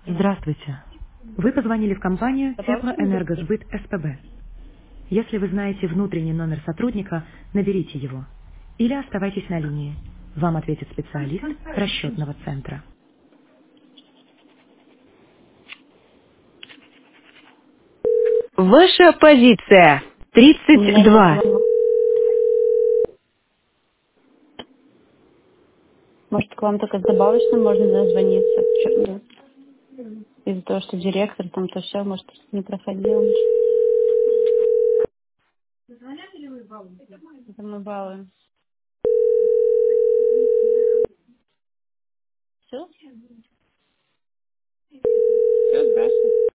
Здравствуйте. Вы позвонили в компанию Добавочный магазин. Теплоэнергосбыт СПБ. Если вы знаете внутренний номер сотрудника, наберите его. Или оставайтесь на линии. Вам ответит специалист расчетного центра. Ваша позиция. У меня нет 32. звонка. Может, к вам только с добавочным можно дозвониться? Чё, из-за того, что директор там то все, может, не проходил. Это мы балуем. Все? Все, здравствуйте.